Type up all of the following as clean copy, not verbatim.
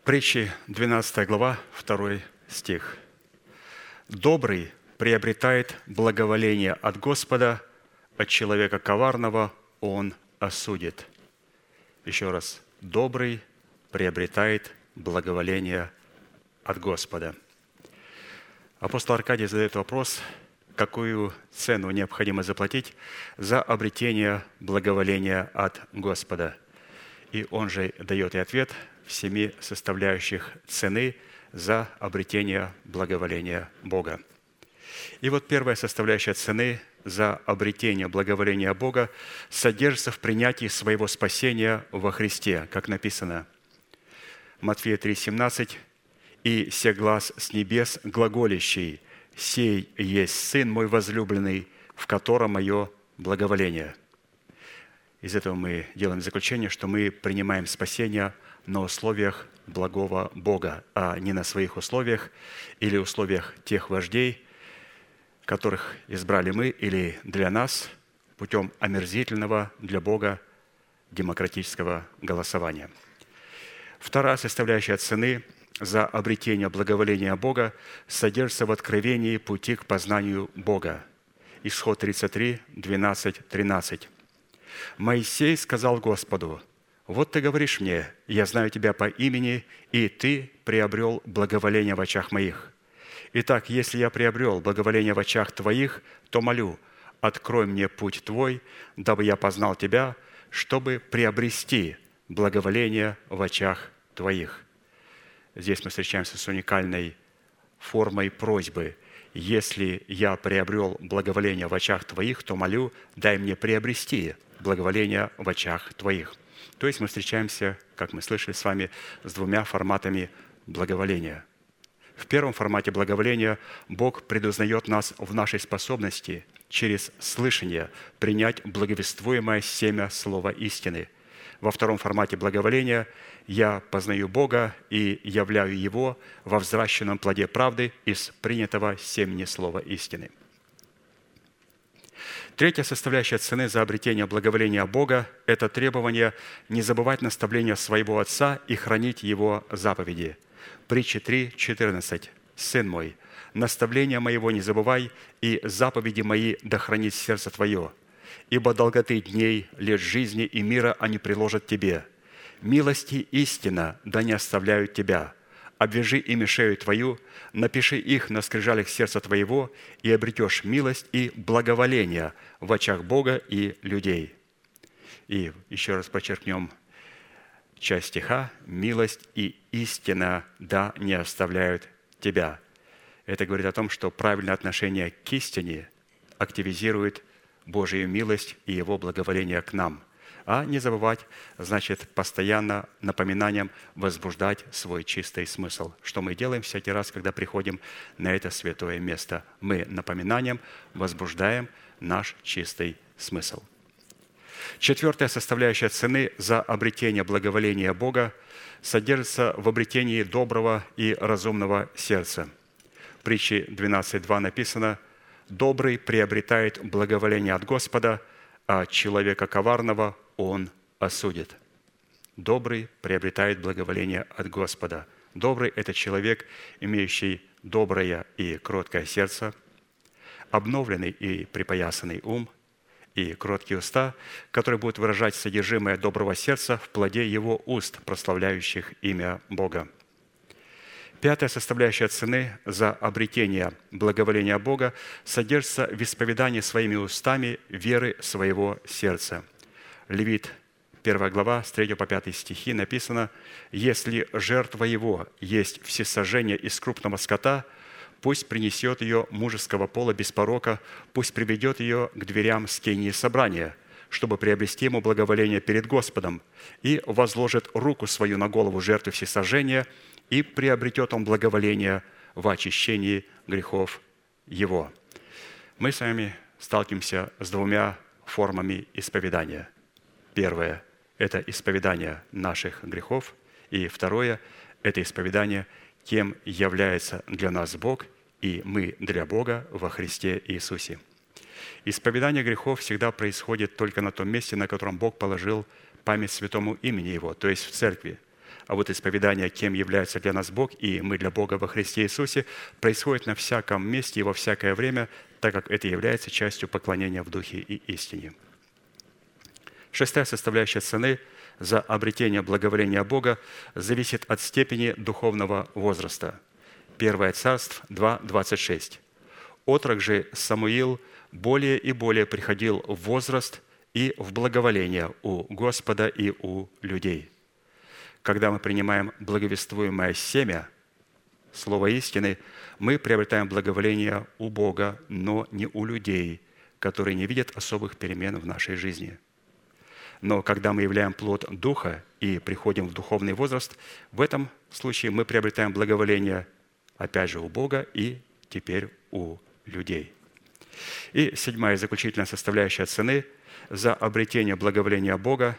Притчи, 12 глава, 2 стих. «Добрый приобретает благоволение от Господа, от человека коварного он осудит». Еще раз. «Добрый приобретает благоволение от Господа». Апостол Аркадий задает вопрос, какую цену необходимо заплатить за обретение благоволения от Господа. И он же дает и ответ в 7 составляющих цены за обретение благоволения Бога. И вот первая составляющая цены за обретение благоволения Бога содержится в принятии своего спасения во Христе, как написано. Матфея 3,17: «И се глас с небес глаголящий: сей есть Сын мой возлюбленный, в котором мое благоволение». Из этого мы делаем заключение, что мы принимаем спасение на условиях благого Бога, а не на своих условиях или условиях тех вождей, которых избрали мы или для нас путем омерзительного для Бога демократического голосования. Вторая составляющая цены за обретение благоволения Бога содержится в откровении пути к познанию Бога. Исход 33, 12, 13. «Моисей сказал Господу: вот ты говоришь мне, я знаю тебя по имени, и ты приобрел благоволение в очах моих. Итак, если я приобрел благоволение в очах твоих, то молю, открой мне путь твой, дабы я познал тебя, чтобы приобрести благоволение в очах твоих». Здесь мы встречаемся с уникальной формой просьбы. «Если я приобрел благоволение в очах твоих, то молю, дай мне приобрести благоволение в очах твоих». То есть мы встречаемся, как мы слышали с вами, с 2 форматами благоволения. В первом формате благоволения Бог предузнает нас в нашей способности через слышание принять благовествуемое семя слова истины. Во втором формате благоволения я познаю Бога и являю Его во взращенном плоде правды из принятого семени слова истины. Третья составляющая цены за обретение благоволения Бога – это требование не забывать наставления своего Отца и хранить Его заповеди. Притчи 3:14. «Сын мой, наставления моего не забывай, и заповеди мои да хранит сердце твое. Ибо долготы дней, лет жизни и мира они приложат тебе. Милость и истина да не оставляют тебя. Обвяжи ими шею твою, напиши их на скрижалях сердца твоего, и обретешь милость и благоволение в очах Бога и людей». И еще раз подчеркнем часть стиха: «Милость и истина да не оставляют тебя». Это говорит о том, что правильное отношение к истине активизирует Божию милость и Его благоволение к нам. А не забывать, значит, постоянно напоминанием возбуждать свой чистый смысл. Что мы делаем всякий раз, когда приходим на это святое место? Мы напоминанием возбуждаем наш чистый смысл. Четвертая составляющая цены за обретение благоволения Бога содержится в обретении доброго и разумного сердца. В притче 12:2 написано: «Добрый приобретает благоволение от Господа, а человека коварного он осудит». Добрый приобретает благоволение от Господа. Добрый – это человек, имеющий доброе и кроткое сердце, обновленный и припоясанный ум и кроткие уста, которые будут выражать содержимое доброго сердца в плоде его уст, прославляющих имя Бога. Пятая составляющая цены за обретение благоволения Бога содержится в исповедании своими устами веры своего сердца. Левит, 1 глава, с 3 по 5 стихи написано: «Если жертва его есть всесожжение из крупного скота, пусть принесет ее мужеского пола без порока, пусть приведет ее к дверям скинии собрания, чтобы приобрести ему благоволение перед Господом, и возложит руку свою на голову жертвы всесожжения, и приобретет он благоволение в очищении грехов его». Мы с вами сталкиваемся с 2 формами исповедания. Первое – это исповедание наших грехов, и второе – это исповедание, кем является для нас Бог, и мы для Бога во Христе Иисусе. Исповедание грехов всегда происходит только на том месте, на котором Бог положил память святому имени Его, то есть в церкви. А вот исповедание, кем является для нас Бог, и мы для Бога во Христе Иисусе, происходит на всяком месте и во всякое время, так как это является частью поклонения в Духе и истине. Шестая составляющая цены за обретение благоволения Бога зависит от степени духовного возраста. 1 Царств 2:26. «Отрок же Самуил более и более приходил в возраст и в благоволение у Господа и у людей». Когда мы принимаем благовествуемое семя, слово истины, мы приобретаем благоволение у Бога, но не у людей, которые не видят особых перемен в нашей жизни. Но когда мы являем плод Духа и приходим в духовный возраст, в этом случае мы приобретаем благоволение, опять же, у Бога и теперь у людей. И седьмая заключительная составляющая цены за обретение благоволения Бога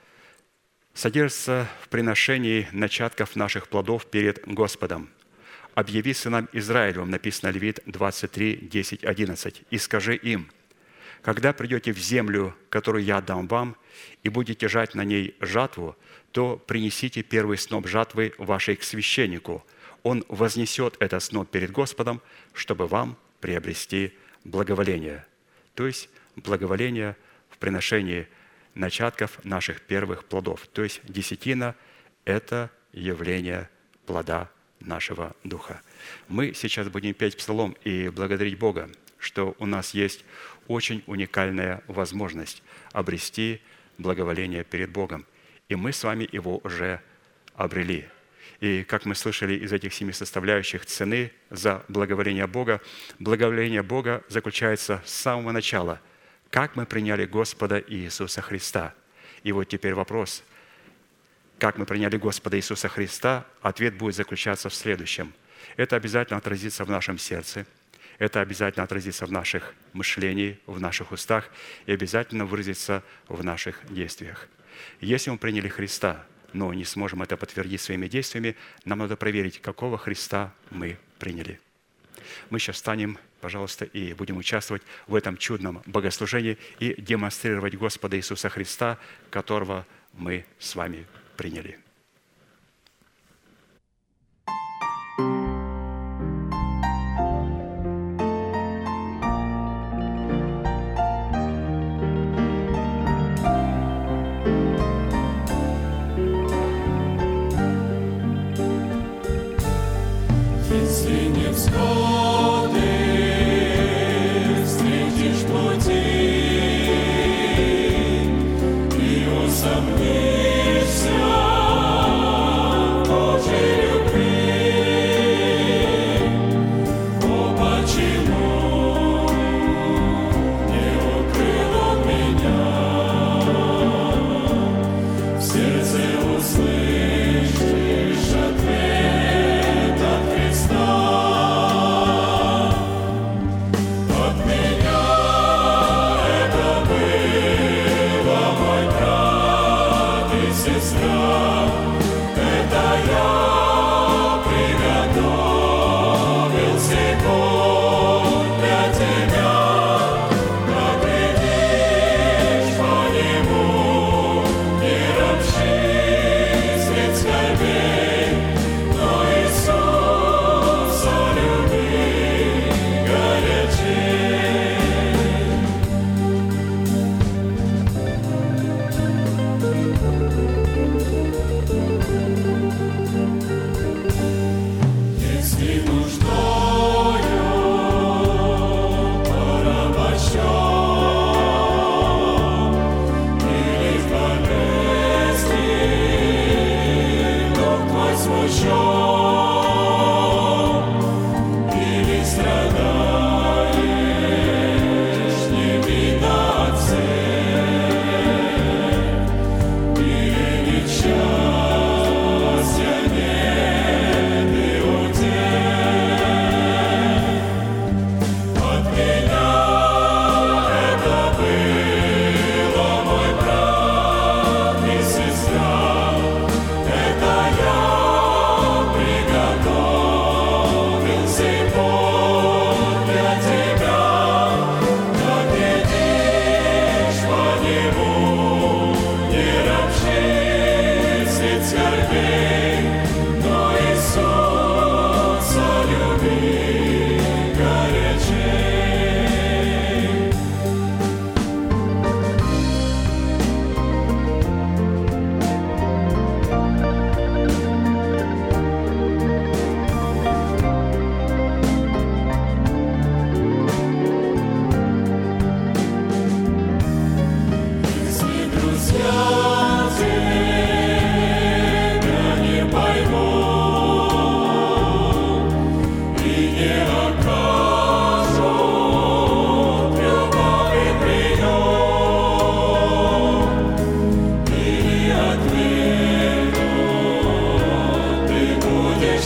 содержится в приношении начатков наших плодов перед Господом. «Объяви сынам Израилевым», написано Левит 23, 10, 11, «и скажи им: когда придете в землю, которую я дам вам, и будете жать на ней жатву, то принесите первый сноп жатвы вашей к священнику. Он вознесет этот сноп перед Господом, чтобы вам приобрести благоволение». То есть благоволение в приношении начатков наших первых плодов. То есть десятина – это явление плода нашего Духа. Мы сейчас будем петь псалом и благодарить Бога, что у нас есть очень уникальная возможность обрести благоволение перед Богом. И мы с вами его уже обрели. И как мы слышали из этих 7 составляющих цены за благоволение Бога заключается с самого начала, как мы приняли Господа Иисуса Христа. И вот теперь вопрос, как мы приняли Господа Иисуса Христа, ответ будет заключаться в следующем. Это обязательно отразится в нашем сердце, это обязательно отразится в наших мышлениях, в наших устах и обязательно выразится в наших действиях. Если мы приняли Христа, но не сможем это подтвердить своими действиями, нам надо проверить, какого Христа мы приняли. Мы сейчас встанем, пожалуйста, и будем участвовать в этом чудном богослужении и демонстрировать Господа Иисуса Христа, которого мы с вами приняли.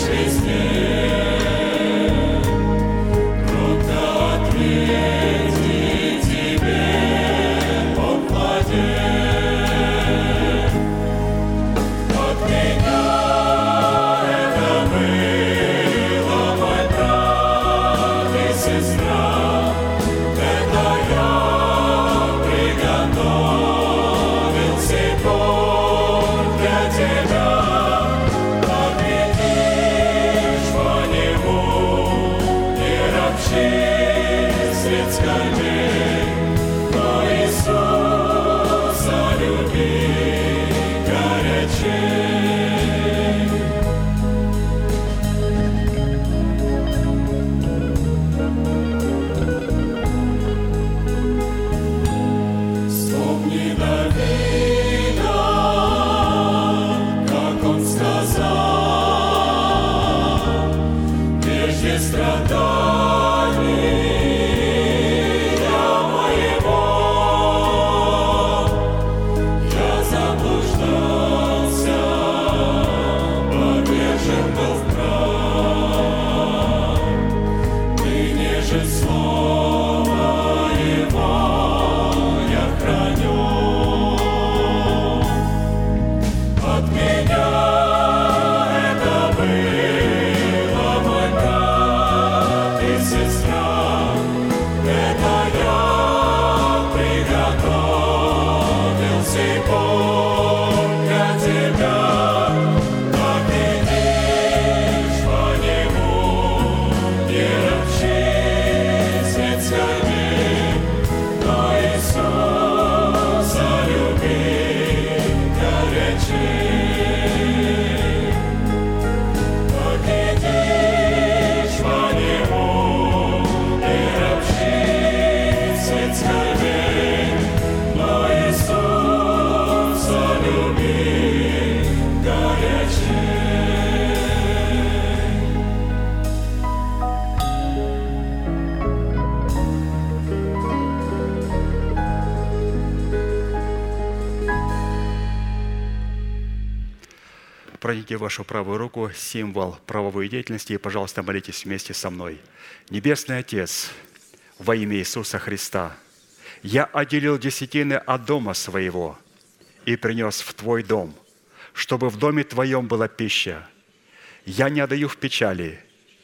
Протяните вашу правую руку, символ правовой деятельности, и, пожалуйста, молитесь вместе со мной. Небесный Отец, во имя Иисуса Христа, я отделил десятины от дома своего и принес в Твой дом, чтобы в доме Твоем была пища. Я не отдаю в печали,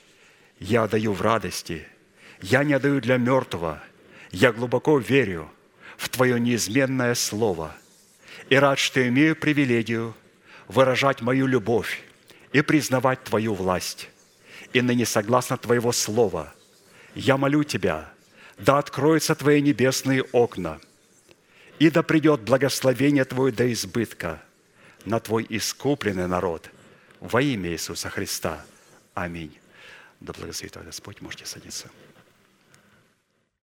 я отдаю в радости, я не отдаю для мертвого, я глубоко верю в Твое неизменное Слово и рад, что имею привилегию выражать мою любовь и признавать Твою власть. И ныне, согласно Твоего Слова, я молю Тебя, да откроются Твои небесные окна, и да придет благословение Твое до избытка на Твой искупленный народ во имя Иисуса Христа. Аминь. Да благословит Господь. Можете садиться.